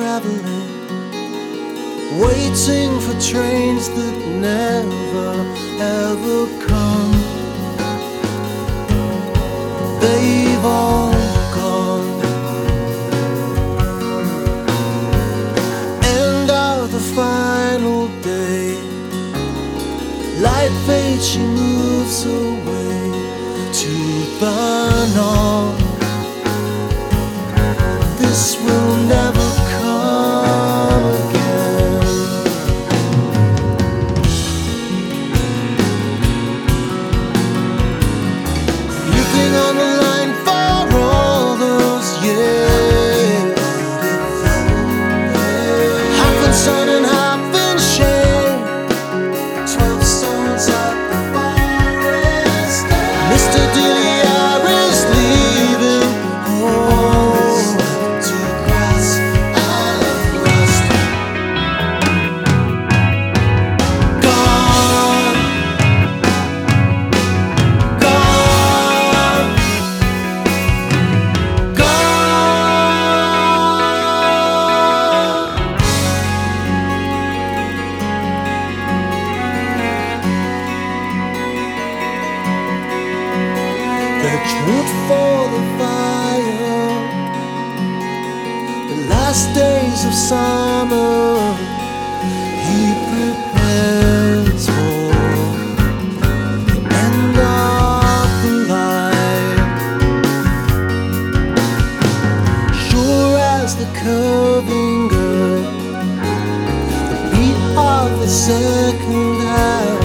traveling, waiting for trains that never ever come. They've all gone. End of the final day, light fades, she moves away to burn on. This will never come again. Looking on the line for all those years, half in sun and half in shade, 12 stones at the forest. Mr. Dillier is leaving home to grass and rust. Gone, gone, gone. There's wood for the fire, the last days of summer he prepares for the end of the line. Sure as the curving girl, the beat of the second half